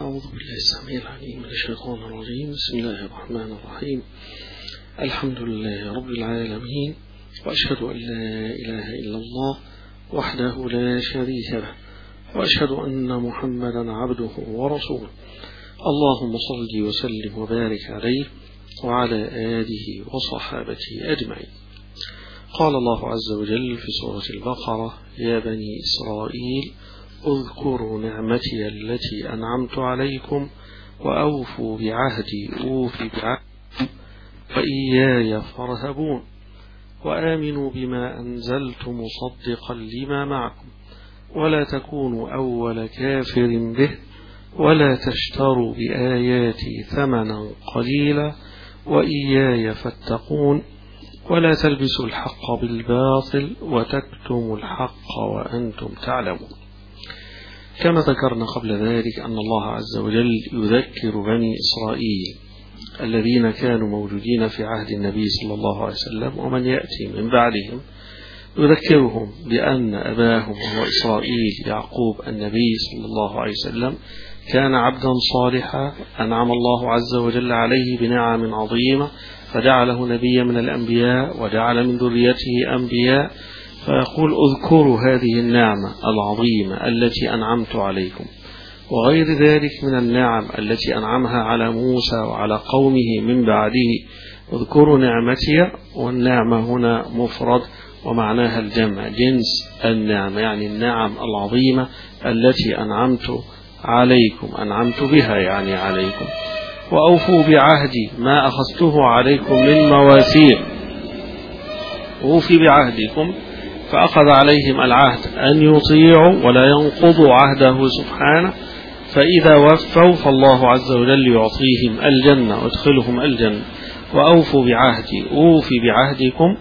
أعوذ بالله السميع العليم من الشيطان الرجيم. بسم الله الرحمن الرحيم. الحمد لله رب العالمين، وأشهد أن لا إله إلا الله وحده لا شريك له، وأشهد أن محمدا عبده ورسوله. اللهم صل وسلم وبارك عليه وعلى آله وصحابته أجمعين. قال الله عز وجل في سورة البقرة: يا بني إسرائيل اذكروا نعمتي التي أنعمت عليكم وأوفوا بعهدي أوف بعهدكم وإياي فارهبون وآمنوا بما أنزلت مصدقا لما معكم ولا تكونوا أول كافر به ولا تشتروا بآياتي ثمنا قليلا وإياي فاتقون ولا تلبسوا الحق بالباطل وتكتموا الحق وأنتم تعلمون. كما ذكرنا قبل ذلك أن الله عز وجل يذكر بني إسرائيل الذين كانوا موجودين في عهد النبي صلى الله عليه وسلم ومن يأتي من بعدهم، يذكرهم بأن أباهم وهو إسرائيل يعقوب النبي صلى الله عليه وسلم كان عبدا صالحا أنعم الله عز وجل عليه بنعم عظيمة، فجعله نبيا من الأنبياء وجعل من ذريته أنبياء. فيقول: اذكروا هذه النعمة العظيمة التي أنعمت عليكم، وغير ذلك من النعم التي أنعمها على موسى وعلى قومه من بعده. اذكروا نعمتي، والنعمة هنا مفرد ومعناها الجمع، جنس النعمة، يعني النعم العظيمة التي أنعمت عليكم، أنعمت بها يعني عليكم. وأوفوا بعهدي، ما أخذته عليكم من مواثيق، أوفي بعهدكم، فأخذ عليهم العهد أن يطيعوا ولا ينقضوا عهده سبحانه، فإذا وفوا فالله عز وجل يعطيهم الجنة ويدخلهم الجنة. وأوفوا بعهدي أوفي بعهدكم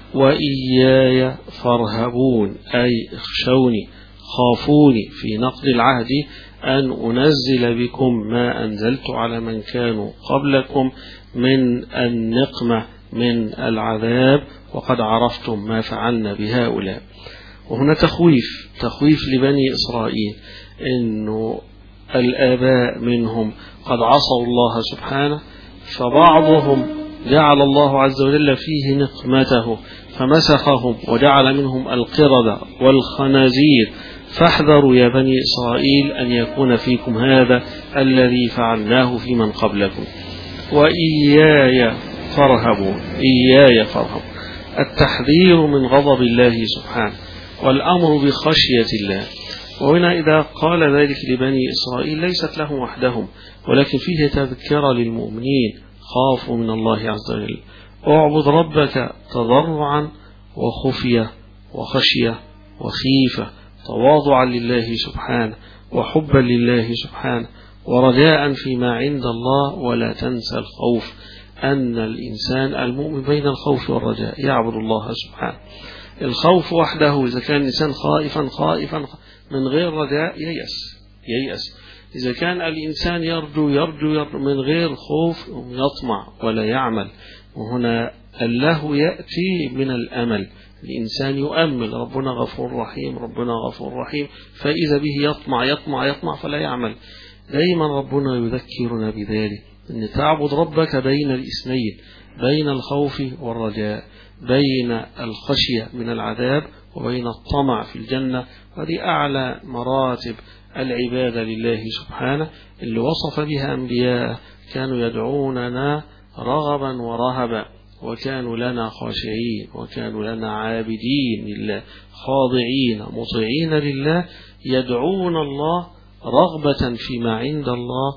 وإياي فارهبون، أي اخشوني خافوني في نقض العهد أن أنزل بكم ما أنزلت على من كانوا قبلكم من النقمة من العذاب، وقد عرفتم ما فعلنا بهؤلاء. وهنا تخويف لبني إسرائيل، إنه الآباء منهم قد عصوا الله سبحانه، فبعضهم جعل الله عز وجل فيه نقمته فمسخهم وجعل منهم القردة والخنازير. فاحذروا يا بني إسرائيل أن يكون فيكم هذا الذي فعلناه في من قبلكم. وإياي فارهبون، إياي فارهبون، التحذير من غضب الله سبحانه والأمر بخشية الله. وهنا إذا قال ذلك لبني إسرائيل ليست لهم وحدهم، ولكن فيه تذكرة للمؤمنين: خافوا من الله عز وجل، اعبد ربك تضرعا وخفية وخشية وخيفة، تواضعا لله سبحانه وحبا لله سبحانه ورجاء فيما عند الله. ولا تنسى الخوف، أن الإنسان المؤمن بين الخوف والرجاء يعبد الله سبحانه. الخوف وحده، إذا كان الإنسان خائفا من غير رجاء ييأس. إذا كان الإنسان يرجو من غير خوف يطمع ولا يعمل. وهنا الله يأتي من الأمل، الإنسان يؤمل ربنا غفور رحيم، فإذا به يطمع فلا يعمل. دائما ربنا يذكرنا بذلك، أن تعبد ربك بين الاثنين، بين الخوف والرجاء، بين الخشية من العذاب وبين الطمع في الجنة. وهذه أعلى مراتب العبادة لله سبحانه، اللي وصف بها أنبياء كانوا يدعوننا رغبا ورهبا، وكانوا لنا خاشعين، وكانوا لنا عابدين لله، خاضعين مطيعين لله، يدعون الله رغبة فيما عند الله،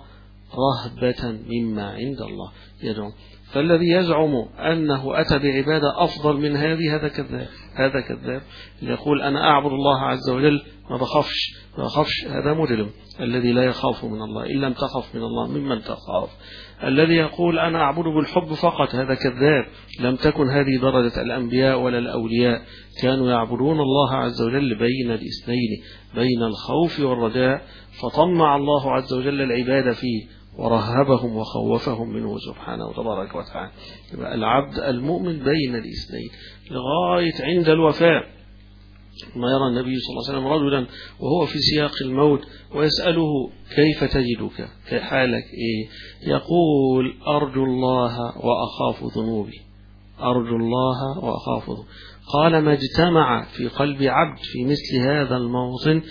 رهبة مما عند الله يدعون. فالذي يزعم أنه أتى بعبادة أفضل من هذه هذا كذاب. اللي يقول أنا أعبد الله عز وجل ما بخافش هذا مجرم. الذي لا يخاف من الله، إن لم تخف من الله ممن تخاف. الذي يقول أنا أعبد بالحب فقط هذا كذاب. لم تكن هذه درجة الأنبياء ولا الأولياء، كانوا يعبدون الله عز وجل بين الاثنين، بين الخوف والرجاء، فطمع الله عز وجل العباد فيه ورهبهم وخوفهم منه سبحانه وتبارك وتعالى. العبد المؤمن بين الاثنين لغاية عند الوفاة ما يرى النبي صلى الله عليه وسلم رجلا وهو في سياق الموت ويسأله كيف تجدك، حالك إيه؟ يقول أرجو الله وأخاف ذنوبي، أرجو الله وأخاف ذنوبي. قال ما اجتمع في قلب عبد في مثل هذا الموطن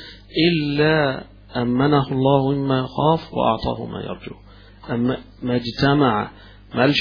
إلا أمنه الله مما يخاف وأعطاه ما يرجو. أما ما اجتمع، ما قالش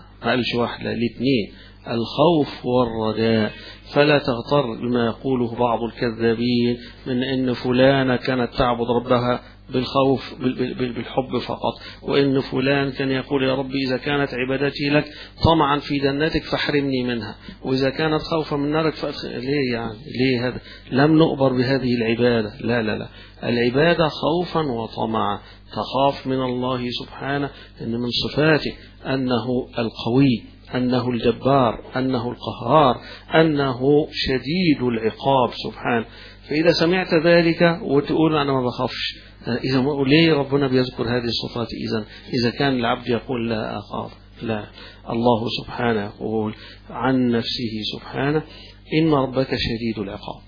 واحدة الاثنين، الخوف والرجاء. فلا تغتر بما يقوله بعض الكذابين من أن فلانة كانت تعبد ربها بالخوف بالحب فقط، وإن فلان كان يقول يا رب إذا كانت عبادتي لك طمعا في جنتك فاحرمني منها، وإذا كانت خوفا من نارك ليه يعني؟ ليه هذا؟ لم نؤبر بهذه العبادة. لا لا لا، العبادة خوفا وطمعا. تخاف من الله سبحانه، إن من صفاته أنه القوي، أنه الجبار، أنه القهار، أنه شديد العقاب سبحانه. فإذا سمعت ذلك وتقول أنا ما بخافش، إذا ليه ربنا بيذكر هذه الصفات؟ إذا كان العبد يقول لا أخاف، لا، الله سبحانه يقول عن نفسه سبحانه إن ربك شديد العقاب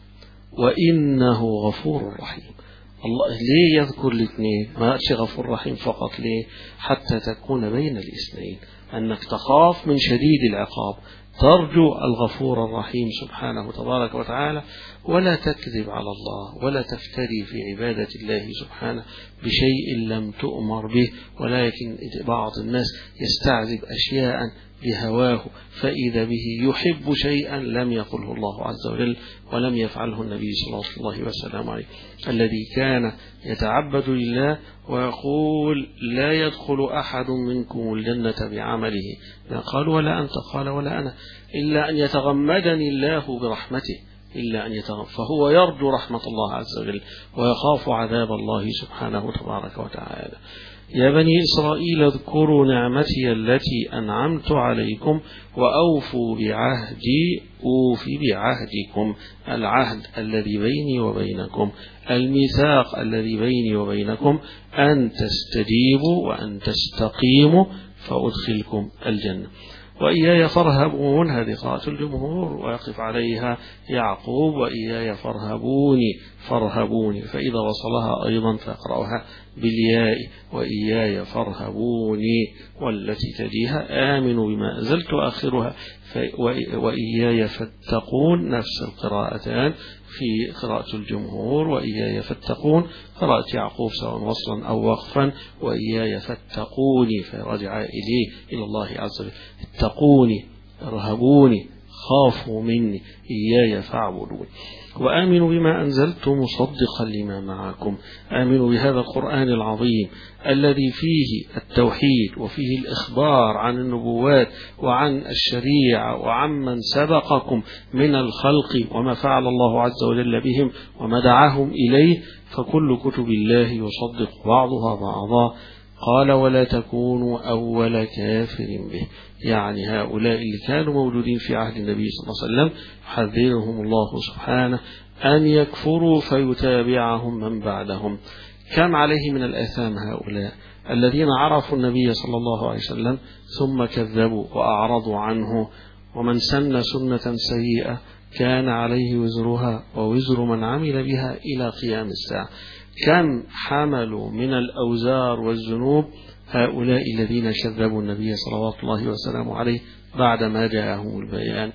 وإنه غفور رحيم. الله ليه يذكر الاثنين؟ ما قالش غفور رحيم فقط، ليه؟ حتى تكون بين الاثنين، أنك تخاف من شديد العقاب، ترجو الغفور الرحيم سبحانه تبارك وتعالى، ولا تكذب على الله ولا تفتري في عبادة الله سبحانه بشيء لم تؤمر به. ولكن بعض الناس يستعذب أشياء بهواه فإذا به يحب شيئا لم يقله الله عز وجل ولم يفعله النبي صلى الله عليه وسلم، الذي كان يتعبد لله ويقول لا يدخل أحد منكم الجنة بعمله، قال ولا أنت، قال ولا أنا، إلا أن يتغمدني الله برحمته، فهو يرجو رحمة الله عز وجل ويخاف عذاب الله سبحانه تبارك وتعالى. يا بني إسرائيل اذكروا نعمتي التي أنعمت عليكم وأوفوا بعهدي أوف بعهدكم، العهد الذي بيني وبينكم، الميثاق الذي بيني وبينكم، أن تستجيبوا وأن تستقيموا فأدخلكم الجنة. وإياي فارهبون، هذه قراءة الجمهور ويقف عليها يعقوب، وإياي فارهبوني، فإذا وصلها أيضا فاقرأها بالياء، وإياي فارهبوني، والتي تليها آمنوا بما أنزلت آخرها وإياي فاتقون، نفس القراءتان في قراءة الجمهور، وإياي فاتقون قراءة يعقوب سواء وصلا أو وقفا، وإياي فاتقوني فرجع إليه إلى الله عز وجل، اتقوني، ارهبوني، خافوا مني، إياي فاعبدون. وآمنوا بما أنزلت مصدقا لما معكم، آمنوا بهذا القرآن العظيم الذي فيه التوحيد وفيه الإخبار عن النبوات وعن الشريعة وعن من سبقكم من الخلق وما فعل الله عز وجل بهم وما دعاهم إليه، فكل كتب الله يصدق بعضها بعضا. قال ولا تكونوا أول كافر به، يعني هؤلاء اللي كانوا موجودين في عهد النبي صلى الله عليه وسلم حذرهم الله سبحانه أن يكفروا فيتابعهم من بعدهم. كم عليه من الآثام هؤلاء الذين عرفوا النبي صلى الله عليه وسلم ثم كذبوا وأعرضوا عنه، ومن سن سنة سيئة كان عليه وزرها ووزر من عمل بها إلى قيام الساعة. كم حملوا من الأوزار والذنوب هؤلاء الذين كذبوا النبي صلوات الله وسلامه عليه بعدما جاءهم البيان.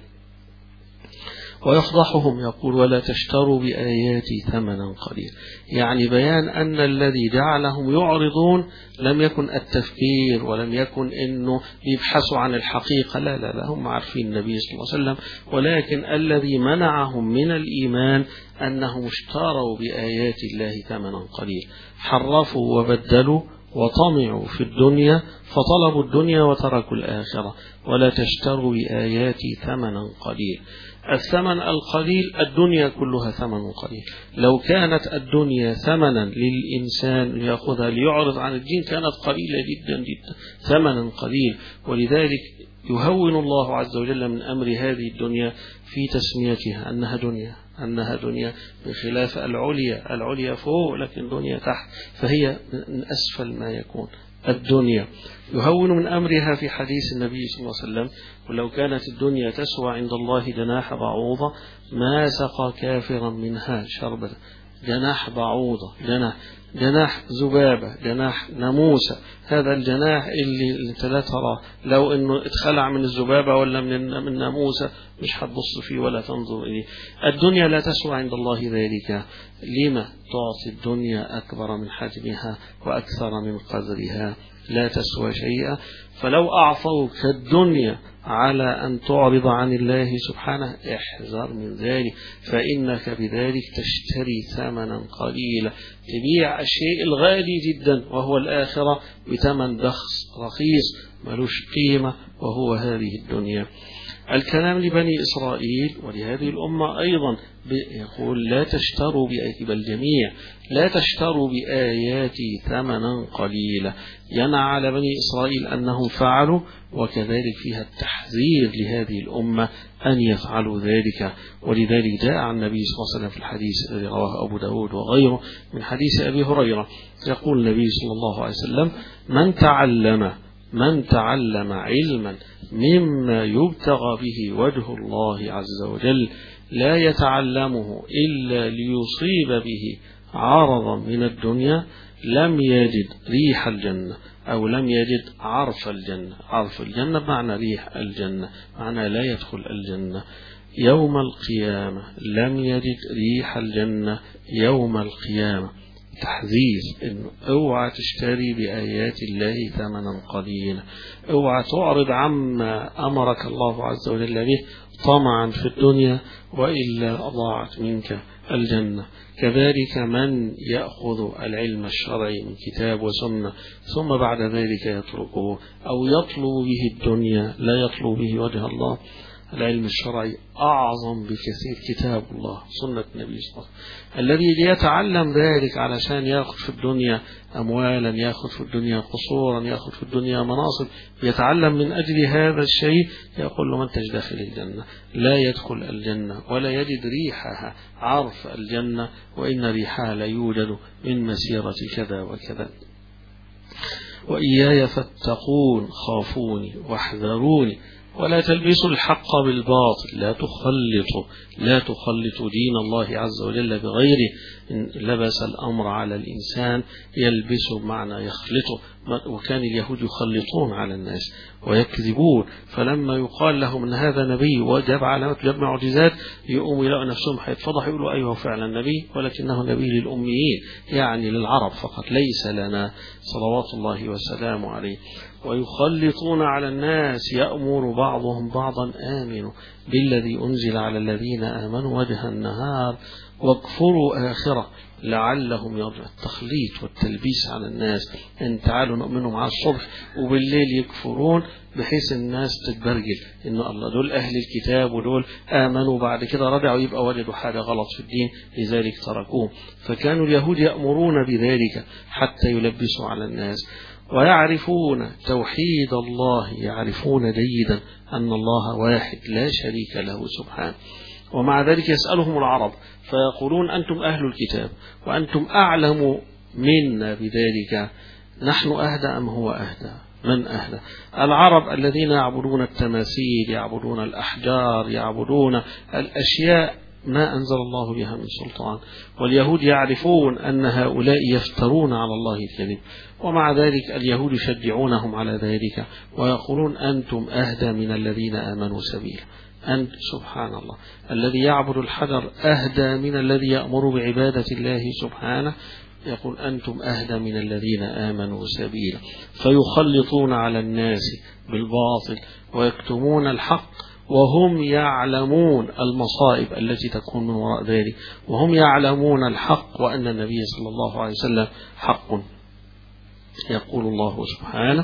ويفضحهم يقول ولا تشتروا بآياتي ثمنا قليلا، يعني بيان أن الذي جعلهم يعرضون لم يكن التفكير ولم يكن أنه يبحثوا عن الحقيقة، لا لا لا، هم عارفين النبي صلى الله عليه وسلم، ولكن الذي منعهم من الإيمان أنهم اشتروا بآيات الله ثمنا قليلا، حرفوا وبدلوا وطمعوا في الدنيا فطلبوا الدنيا وتركوا الآخرة. ولا تشتروا بآياتي ثمنا قليلا، الثمن القليل الدنيا كلها ثمن قليل. لو كانت الدنيا ثمنا للإنسان ليأخذها ليعرض عن الدين كانت قليلة جدا جدا، ثمنا قليل. ولذلك يهون الله عز وجل من أمر هذه الدنيا في تسميتها أنها دنيا بخلاف العليا فوق لكن دنيا تحت، فهي من أسفل ما يكون. الدنيا يهون من أمرها في حديث النبي صلى الله عليه وسلم: ولو كانت الدنيا تسوى عند الله جناح بعوضة ما سقى كافرا منها شربة. جناح بعوضة، جناح ذبابة، جناح ناموسة، هذا الجناح اللي انت لا ترى لو انه اتخلع من الذبابة ولا من الناموسة مش هتبص فيه ولا تنظر إليه. الدنيا لا تسوى عند الله ذلك. لما تعطي الدنيا أكبر من حجمها وأكثر من قدرها؟ لا تسوى شيئا. فلو أعطوك الدنيا على أن تعرض عن الله سبحانه احذر من ذلك، فإنك بذلك تشتري ثمنا قليلا، تبيع الشيء الغالي جدا وهو الآخرة بثمن بخس رخيص ملوش قيمة وهو هذه الدنيا. الكلام لبني إسرائيل ولهذه الأمة أيضا يقول: لا تشتروا بل الجميع لا تشتروا بآياتي ثمنا قليلا. ينعى على بني إسرائيل أنهم فعلوا، وكذلك فيها التحذير لهذه الأمة أن يفعلوا ذلك. ولذلك جاء عن النبي صلى الله عليه وسلم في الحديث الذي رواه أبو داود وغيره من حديث أبي هريرة، يقول النبي صلى الله عليه وسلم: من تعلم علما مما يبتغى به وجه الله عز وجل لا يتعلمه إلا ليصيب به عرضا من الدنيا لم يجد ريح الجنة، أو لم يجد عرف الجنة. عرف الجنة بمعنى ريح الجنة، معنى لا يدخل الجنة يوم القيامة. لم يجد ريح الجنة يوم القيامة. تحذير إنه اوعى تشتري بآيات الله ثمنا قليلا، اوعى تعرض عما أمرك الله عز وجل به طمعا في الدنيا، وإلا أضاعت منك الجنة. كذلك من يأخذ العلم الشرعي من كتاب وسنة ثم بعد ذلك يتركه أو يطلب به الدنيا لا يطلب به وجه الله. العلم الشرعي أعظم بكثير كتاب الله سنة النبي صلى الله عليه وسلم. الذي يتعلم ذلك علشان يأخذ في الدنيا أموالا، يأخذ في الدنيا قصورا، يأخذ في الدنيا مناصب، يتعلم من أجل هذا الشيء، يقول له: من تدخل الجنة؟ لا يدخل الجنة ولا يجد ريحها عرف الجنة، وإن ريحها لا يوجد من مسيرة كذا وكذا. وإياي فاتقون خافوني واحذروني ولا تلبسوا الحق بالباطل. لا تخلطوا دين الله عز وجل بغيره. إن لبس الأمر على الإنسان يلبسه بمعنى يخلطه. وكان اليهود يخلطون على الناس ويكذبون، فلما يقال لهم أن هذا نبي وجاب علامات جاب معجزات يقوموا يلاقوا نفسهم هيتفضحوا يقولوا: أيوه فعلا نبي، ولكنه نبي للأميين، يعني للعرب فقط، ليس لنا صلوات الله وسلامه عليه. ويخلطون على الناس يأمر بعضهم بعضا: آمنوا بالذي أنزل على الذين آمنوا وجه النهار واكفروا آخره لعلهم يرجعون. التخليط والتلبيس على الناس، ان تعالوا نؤمنوا مع الصبح وبالليل يكفرون، بحيث الناس تتبرجل ان الله دول أهل الكتاب ودول آمنوا بعد كده رجعوا يبقى وجدوا حاجة غلط في الدين لذلك تركوه. فكانوا اليهود يأمرون بذلك حتى يلبسوا على الناس. ويعرفون توحيد الله، يعرفون جيدا أن الله واحد لا شريك له سبحانه. ومع ذلك يسألهم العرب فيقولون: أنتم أهل الكتاب وأنتم أعلم منا بذلك، نحن أهدى أم هو أهدى؟ من أهدى؟ العرب الذين يعبدون التماثيل، يعبدون الأحجار، يعبدون الأشياء ما أنزل الله بها من سلطان. واليهود يعرفون أن هؤلاء يفترون على الله الكذب، ومع ذلك اليهود يشجعونهم على ذلك ويقولون: أنتم أهدى من الذين آمنوا سبيلا. أنت سبحان الله، الذي يعبد الحجر أهدى من الذي يأمر بعبادة الله سبحانه. يقول: أنتم أهدى من الذين آمنوا سبيلا. فيخلطون على الناس بالباطل ويكتمون الحق وهم يعلمون المصائب التي تكون من وراء ذلك، وهم يعلمون الحق وأن النبي صلى الله عليه وسلم حق. يقول الله سبحانه: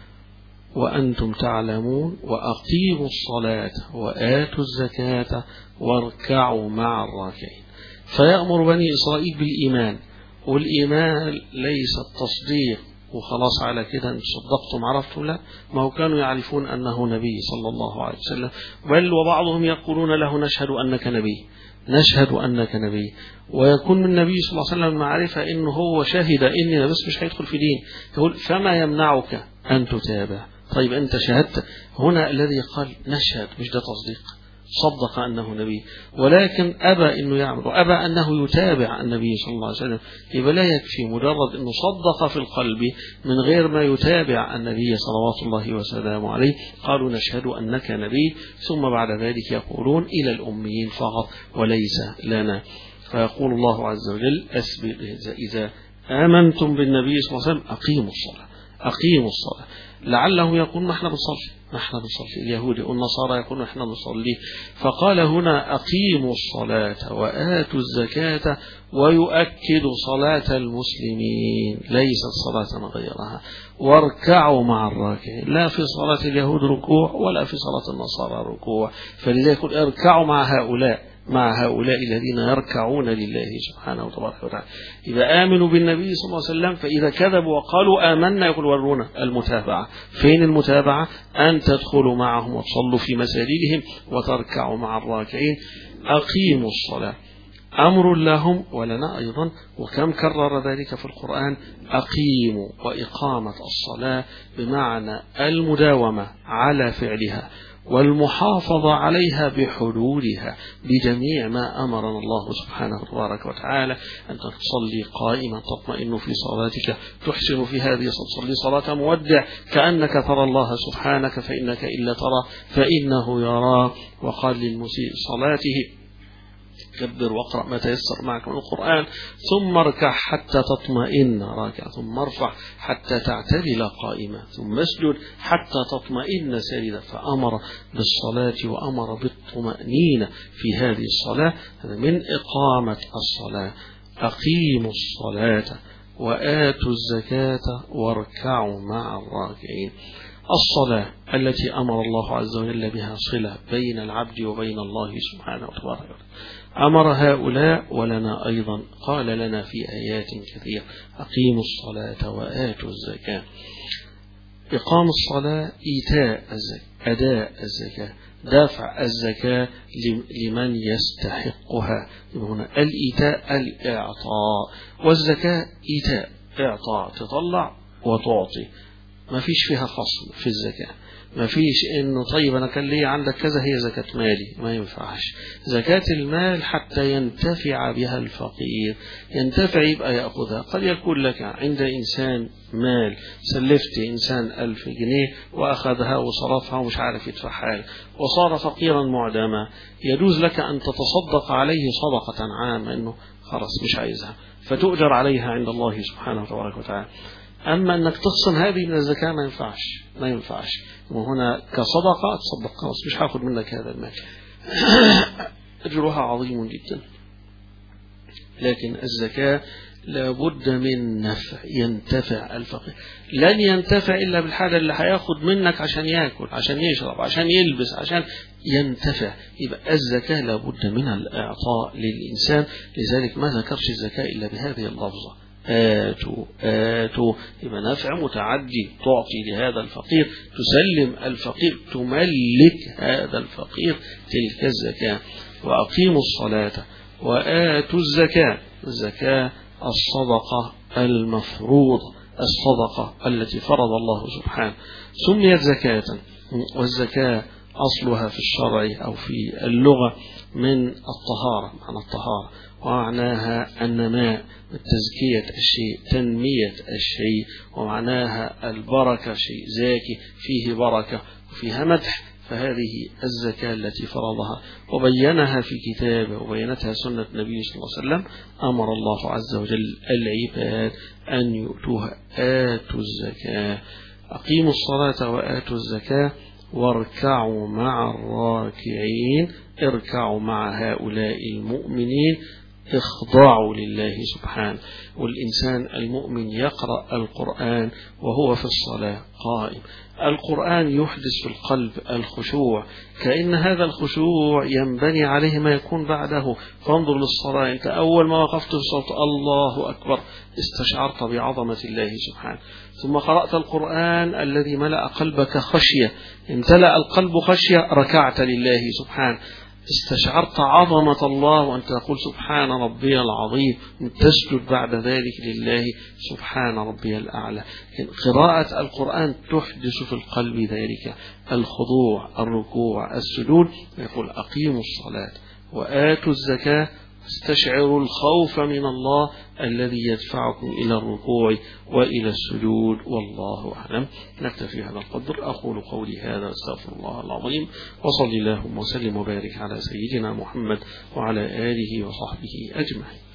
وأنتم تعلمون وأقيموا الصلاة وآتوا الزكاة واركعوا مع الراكعين. فيأمر بني إسرائيل بالإيمان، والإيمان ليس التصديق وخلاص على كده أن صدقتم عرفتم؟ لا، ما هو كانوا يعرفون أنه نبي صلى الله عليه وسلم، بل وبعضهم يقولون له نشهد أنك نبي، نشهد أنك نبي. ويكون من النبي صلى الله عليه وسلم معرفة إنه هو شهد إني بس مش هيدخل في دين، يقول فما يمنعك أن تتابع. طيب أنت شهدت هنا، الذي قال نشهد مش ده تصديق، صدق أنه نبي، ولكن أبى أنه يعمل وأبى أنه يتابع النبي صلى الله عليه وسلم. يبقى لا يكفي مجرد أنه صدق في القلب من غير ما يتابع النبي صلوات الله وسلامه عليه. قالوا نشهد أنك نبي، ثم بعد ذلك يقولون إلى الأميين فقط وليس لنا. فيقول الله عز وجل إذا آمنتم بالنبي صلى الله عليه وسلم أقيموا الصلاة، أقيموا الصلاة. لعله يقول نحن بنصلي، اليهود والنصارى يقولون نحن بنصلي، فقال هنا أقيموا الصلاة وآتوا الزكاة ويؤكد صلاة المسلمين ليست صلاة غيرها، واركعوا مع الراكعين. لا في صلاة اليهود ركوع ولا في صلاة النصارى ركوع، فلذلك يقول اركعوا مع هؤلاء الذين يركعون لله سبحانه وتعالى. إذا آمنوا بالنبي صلى الله عليه وسلم، فإذا كذبوا وقالوا آمنا يقول ورونا المتابعة. فين المتابعة؟ أن تدخلوا معهم وتصلوا في مساجدهم وتركعوا مع الراكعين. أقيموا الصلاة أمر لهم ولنا أيضا، وكم كرر ذلك في القرآن. أقيموا وإقامة الصلاة بمعنى المداومة على فعلها والمحافظة عليها بحدودها بجميع ما أمرنا الله سبحانه تبارك وتعالى. أن تصلي قائما تطمئن في صلاتك، تحسن في هذه تصلي صلاة مودع كأنك ترى الله سبحانك، فإنك إلا ترى فإنه يرى. وقال للمسيء صلاته كبر واقرأ ما تيسر معك من القرآن، ثم اركع حتى تطمئن راكع، ثم ارفع حتى تعتدل قائمة، ثم اسجد حتى تطمئن ساجدا. فأمر بالصلاة وأمر بالطمأنينة في هذه الصلاة. هذا من إقامة الصلاة. أقيموا الصلاة وآتوا الزكاة واركعوا مع الراكعين. الصلاة التي أمر الله عز وجل بها صلة بين العبد وبين الله سبحانه وتعالى، أمر هؤلاء ولنا أيضا، قال لنا في آيات كثيرة أقيموا الصلاة وآتوا الزكاة. إقام الصلاة، إيتاء الزكاة، أداء الزكاة، دافع الزكاة لمن يستحقها. هنا الإيتاء الإعطاء، والزكاة إيتاء إعطاء، تطلع وتعطي، ما فيش فيها خصم في الزكاة. ما فيش انه طيب انا كان لي عندك كذا هي زكاة مالي، ما ينفعش. زكاة المال حتى ينتفع بها الفقير، ينتفع يبقى يأخذها. قد يكون لك عند انسان مال، سلفت انسان 1000 جنيه واخذها وصرفها ومش عارف يدفعها وصار فقيرا معدما، يجوز لك ان تتصدق عليه صدقة عامة انه خلاص مش عايزها، فتؤجر عليها عند الله سبحانه وتعالى. أما أنك تخصم هذه من الزكاة ما ينفعش. وهنا كصدقة تصدق خلاص مش هاخد منك هذا المال، أجرها عظيم جدا. لكن الزكاة لابد من نفع، ينتفع الفقير. لن ينتفع إلا بالحاجة اللي هياخد منك عشان يأكل، عشان يشرب، عشان يلبس، عشان ينتفع. يبقى الزكاة لابد من الإعطاء للإنسان. لذلك ما ذكرش الزكاة إلا بهذه اللفظة آتوا. يبقى نفع متعدي، تعطي لهذا الفقير، تسلم الفقير، تملك هذا الفقير تلك الزكاة. وأقيموا الصلاة وآتوا الزكاة. الزكاة الصدقة المفروضة، الصدقة التي فرض الله سبحانه، سميت زكاة. والزكاة أصلها في الشرع أو في اللغة من الطهارة، معنى الطهارة ومعناها النماء، تزكية الشيء، تنمية الشيء، ومعناها البركة، شيء زاكي فيه بركة وفيها مدح. فهذه الزكاة التي فرضها وبينها في كتابه وبينتها سنة النبي صلى الله عليه وسلم. أمر الله عز وجل العباد أن يؤتوها. آتوا الزكاة، أقيموا الصلاة وآتوا الزكاة واركعوا مع الراكعين. اركعوا مع هؤلاء المؤمنين، اخضعوا لله سبحانه. والإنسان المؤمن يقرأ القرآن وهو في الصلاة قائم. القرآن يحدث في القلب الخشوع، كأن هذا الخشوع ينبني عليه ما يكون بعده. فانظر للصلاة، أنت أول ما وقفت في الصلاة الله أكبر استشعرت بعظمة الله سبحانه، ثم قرأت القرآن الذي ملأ قلبك خشية، امتلأ القلب خشية ركعت لله سبحانه، استشعرت عظمة الله وأنت تقول سبحان ربي العظيم، تسجد بعد ذلك لله سبحان ربي الأعلى. قراءة القرآن تحدث في القلب ذلك الخضوع، الركوع، السجود. يقول أقيموا الصلاة وآتوا الزكاة واستشعروا الخوف من الله الذي يدفعكم إلى الركوع وإلى السجود. والله أعلم. نكتفي هذا القدر. أقول قولي هذا استغفر الله العظيم، وصلي اللهم وسلم وبارك على سيدنا محمد وعلى آله وصحبه أجمعين.